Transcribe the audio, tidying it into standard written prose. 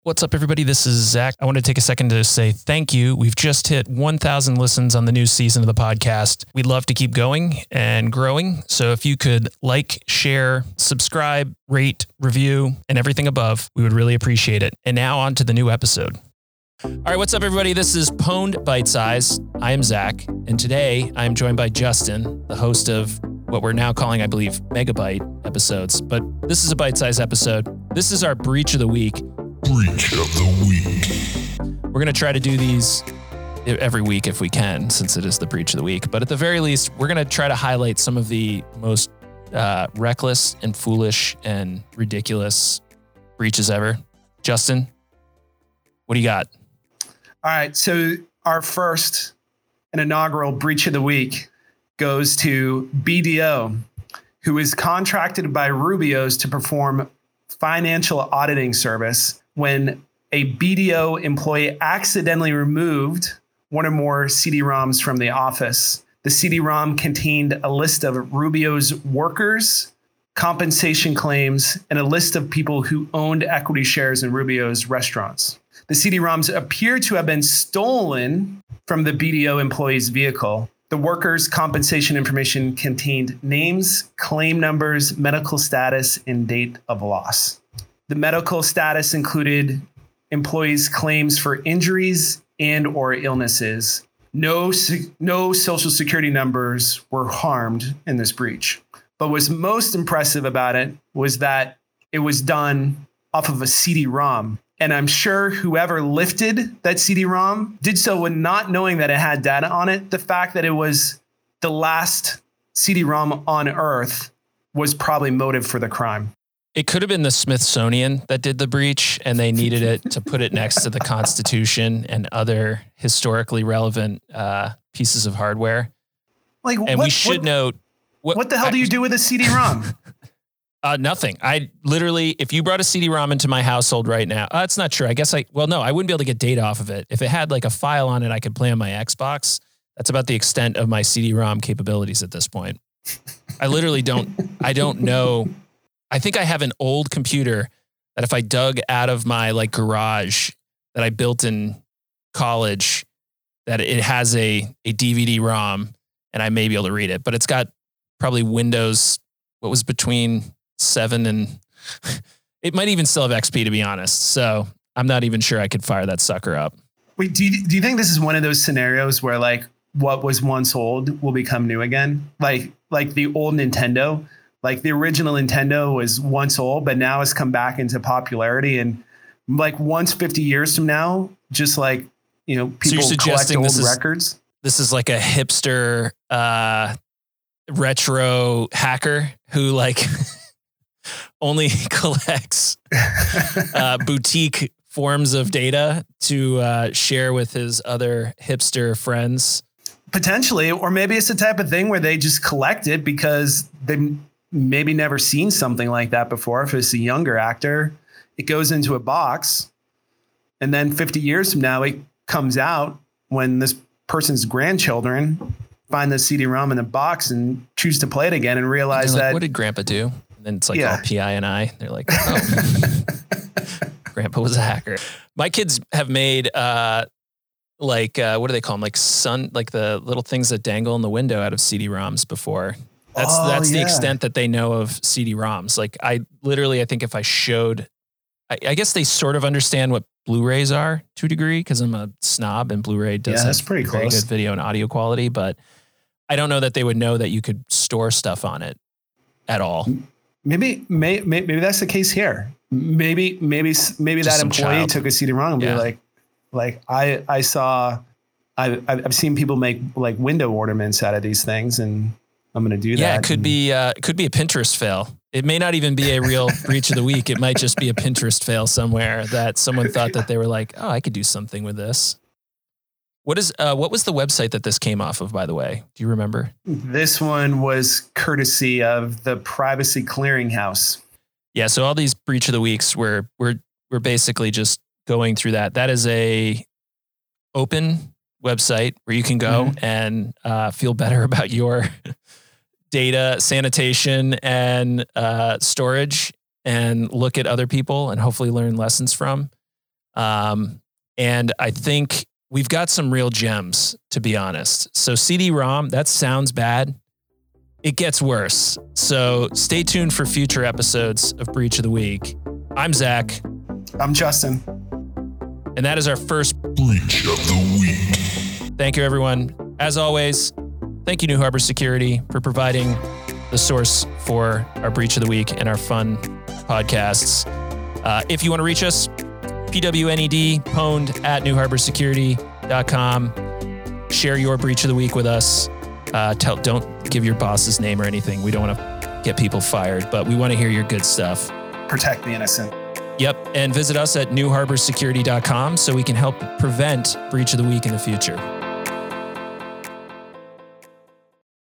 What's up, everybody? This is Zach. I want to take a second to say thank you. We've just hit 1,000 listens on the new season of the podcast. We'd love to keep going and growing. So if you could like, share, subscribe, rate, review, and everything above, we would really appreciate it. And now on to the new episode. All right, what's up, everybody? This is Pwned Bite Size. I am Zach, and today I am joined by Justin, the host of what we're now calling, I believe, Megabyte episodes. But this is a bite-size episode. This is our Breach of the Week. Breach of the Week. We're going to try to do these every week if we can, since it is the Breach of the Week. But at the very least, we're going to try to highlight some of the most reckless and foolish and ridiculous breaches ever. Justin, what do you got? All right. So our first and inaugural Breach of the Week goes to BDO, who is contracted by Rubios to perform financial auditing service when a BDO employee accidentally removed one or more CD-ROMs from the office. The CD-ROM contained a list of Rubio's workers, compensation claims, and a list of people who owned equity shares in Rubio's restaurants. The CD-ROMs appear to have been stolen from the BDO employee's vehicle. The workers' compensation information contained names, claim numbers, medical status, and date of loss. The medical status included employees' claims for injuries and or illnesses. No social security numbers were harmed in this breach. But what's most impressive about it was that it was done off of a CD-ROM. And I'm sure whoever lifted that CD-ROM did so with not knowing that it had data on it. The fact that it was the last CD-ROM on Earth was probably motive for the crime. It could have been the Smithsonian that did the breach, and they needed it to put it next to the Constitution and other historically relevant pieces of hardware. We should note... What the hell do you do with a CD-ROM? Nothing. I literally, if you brought a CD-ROM into my household right now, it's not true. I guess I wouldn't be able to get data off of it. If it had like a file on it I could play on my Xbox, that's about the extent of my CD-ROM capabilities at this point. I literally I don't know. I think I have an old computer that if I dug out of my like garage that I built in college, that it has a DVD-ROM and I may be able to read it, but it's got probably Windows, what was between 7 and it might even still have XP, to be honest. So I'm not even sure I could fire that sucker up. Wait, do you think this is one of those scenarios where like what was once old will become new again? Like the old Nintendo, like the original Nintendo was once old, but now it's come back into popularity. And like once 50 years from now, just like, you know, people collect old records. This is like a hipster, retro hacker who like only collects boutique forms of data to share with his other hipster friends. Potentially, or maybe it's the type of thing where they just collect it because they've maybe never seen something like that before. If it's a younger actor, it goes into a box, and then 50 years from now, it comes out when this person's grandchildren find the CD-ROM in a box and choose to play it again and realize that. What did Grandpa do? And then it's like all PI and I. They're like, oh, Grandpa was a hacker. My kids have made what do they call them? Like the little things that dangle in the window out of CD-ROMs before. That's the extent that they know of CD-ROMs. Like I think if I showed, I guess they sort of understand what Blu-rays are to a degree because I'm a snob and Blu-ray does have very good video and audio quality, but I don't know that they would know that you could store stuff on it at all. Maybe that's the case here. Maybe that employee took a CD-ROM and be like I've seen people make like window ornaments out of these things, and I'm going to do that. Yeah, it could be a Pinterest fail. It may not even be a real breach of the week. It might just be a Pinterest fail somewhere that someone thought that they were like, oh, I could do something with this. What was the website that this came off of, by the way? Do you remember? This one was courtesy of the Privacy Clearinghouse. Yeah, so all these breach of the weeks we're basically just going through that. That is a open website where you can go and feel better about your data sanitation and storage and look at other people and hopefully learn lessons from. And I think we've got some real gems, to be honest. So CD-ROM, that sounds bad. It gets worse. So stay tuned for future episodes of Breach of the Week. I'm Zach. I'm Justin. And that is our first Breach of the Week. Thank you, everyone. As always, thank you, New Harbor Security, for providing the source for our Breach of the Week and our fun podcasts. If you want to reach us, PWNED, pwned at newharborsecurity.com. Share your Breach of the Week with us. Don't give your boss's name or anything. We don't want to get people fired, but we want to hear your good stuff. Protect the innocent. Yep. And visit us at newharborsecurity.com so we can help prevent Breach of the Week in the future.